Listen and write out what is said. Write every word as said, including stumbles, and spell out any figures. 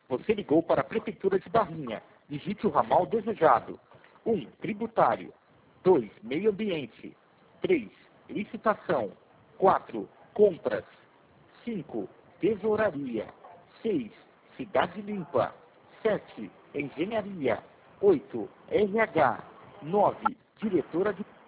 Você ligou para a Prefeitura de Barrinha. Digite o ramal desejado. um. Tributário. dois. Meio ambiente. três. Licitação. quatro. Compras. cinco. Tesouraria. seis. Cidade Limpa. sete. Engenharia. oito. R H. nove. Diretora de